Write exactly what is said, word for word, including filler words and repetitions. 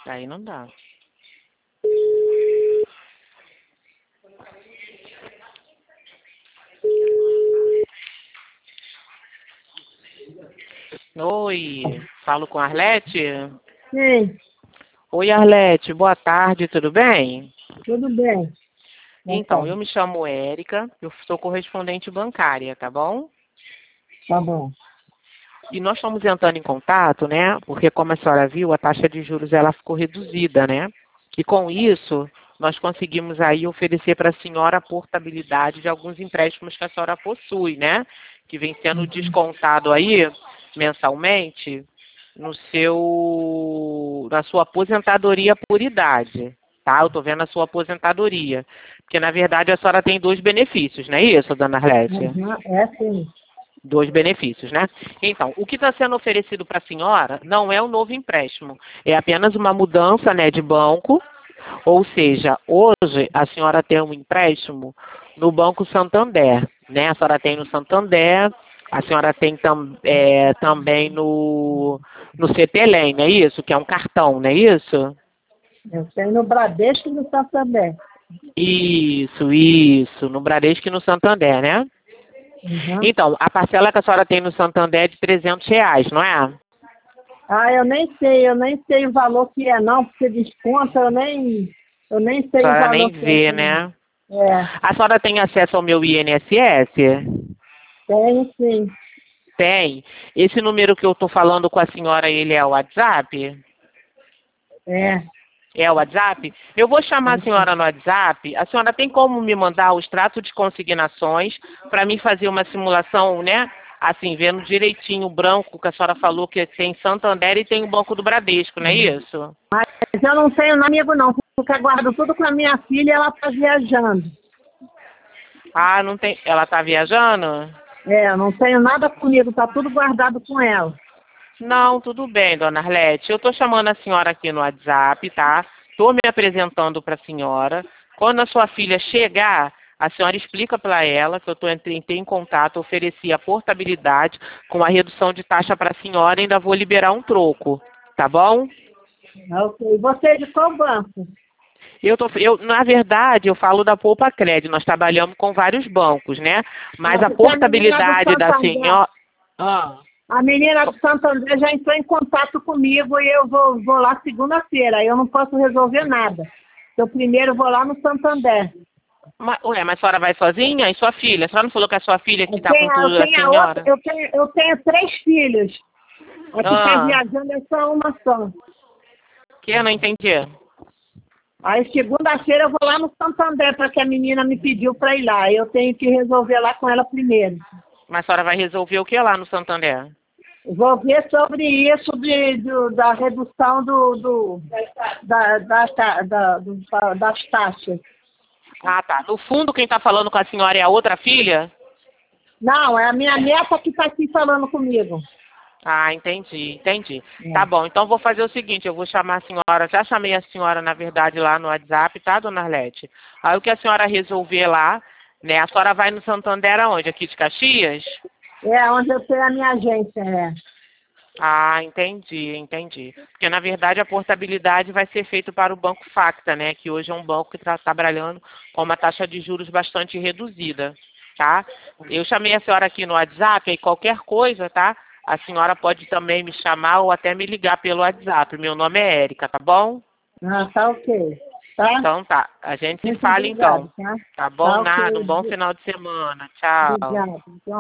Aí não dá. Oi, falo com a Arlete? Sim, Oi, Arlete, boa tarde, tudo bem? tudo bem. Então, Então, eu me chamo Érica, eu sou correspondente bancária, tá bom? tá bom. E nós estamos entrando em contato, né? Porque como a senhora viu, a taxa de juros ela ficou reduzida, né? E com isso, nós conseguimos aí oferecer para a senhora a portabilidade de alguns empréstimos que a senhora possui, né? Que vem sendo descontado aí mensalmente no seu na sua aposentadoria por idade, tá? Eu tô vendo a sua aposentadoria, porque na verdade a senhora tem dois benefícios, não é isso, dona Arlete? Uhum, é sim. Dois benefícios, né? Então, o que está sendo oferecido para a senhora não é um novo empréstimo, é apenas uma mudança, né, de banco, ou seja, hoje a senhora tem um empréstimo no Banco Santander, né? A senhora tem no Santander, a senhora tem tam, é, também no, no Cetelem, não é isso? Que é um cartão, não é isso? Eu tenho no Bradesco e no Santander. Isso, isso, no Bradesco e no Santander, né? Uhum. Então, a parcela que a senhora tem no Santander é de trezentos reais, não é? Ah, eu nem sei, eu nem sei o valor que é não, porque desconta, eu nem, eu nem A sei o senhora valor nem que é. vê, né? É, A senhora tem acesso ao meu I N S S? tenho sim. Tem. Esse número que eu estou falando com a senhora, ele é o WhatsApp? É. É o WhatsApp? Eu vou chamar a senhora no WhatsApp. A senhora tem como me mandar o extrato de consignações para mim fazer uma simulação, né? Assim, vendo direitinho o branco que a senhora falou que tem Santander e tem o Banco do Bradesco, não é isso? Mas eu não tenho amigo não, porque eu guardo tudo com a minha filha e ela tá viajando. Ah, não tem. Ela está viajando? É, eu não tenho nada comigo, tá tudo guardado com ela. Não, tudo bem, dona Arlete. Eu estou chamando a senhora aqui no WhatsApp, tá? Estou me apresentando para a senhora. Quando a sua filha chegar, a senhora explica para ela que eu tô, entrei, entrei em contato, ofereci a portabilidade com a redução de taxa para a senhora e ainda vou liberar um troco, tá bom? Ok. Você é de qual banco? Eu tô, eu, na verdade, eu falo da Poupa Crédito. Nós trabalhamos com vários bancos, né? Mas Ah, a porque a menina do portabilidade da Santander, senhora. Ah. a menina do Santander já entrou em contato comigo e eu vou, vou lá segunda-feira. Aí eu não posso resolver nada. Eu primeiro vou lá no Santander. Mas, ué, mas a senhora vai sozinha? E sua filha? A senhora não falou que é a sua filha que Eu está com tenho, eu tudo da tenho a outra, senhora? eu tenho, eu tenho três filhos. A que está Ah, viajando é só uma só. que eu não entendi. Aí segunda-feira eu vou lá no Santander para que a menina me pediu para ir lá. Eu tenho que resolver lá com ela primeiro. Mas a senhora vai resolver o que lá no Santander? Vou ver sobre isso de, do- da redução do, do, da, da, da, da- do- das taxas. Ah, tá. No fundo, quem está falando com a senhora é a outra filha? Não, é a minha neta que está aqui falando comigo. Ah, entendi, entendi. Tá É. bom, então vou fazer o seguinte, eu vou chamar a senhora, já chamei a senhora, na verdade, lá no WhatsApp, tá, dona Arlete? Aí o que a senhora resolver lá, né, a senhora vai no Santander aonde? Aqui de Caxias? É onde eu tenho a minha agência, é. Ah, entendi, entendi. Porque, na verdade, a portabilidade vai ser feita para o Banco Facta, né? Que hoje é um banco que está trabalhando com uma taxa de juros bastante reduzida, tá? Eu chamei a senhora aqui no WhatsApp e qualquer coisa, tá? A senhora pode também me chamar ou até me ligar pelo WhatsApp. Meu nome é Érica, tá bom? Ah, tá ok. Tá? Então tá. A gente se Muito fala obrigado, então. tá? Tá bom? Tá Nada. Um bom ok. final de semana. Tchau. Obrigado.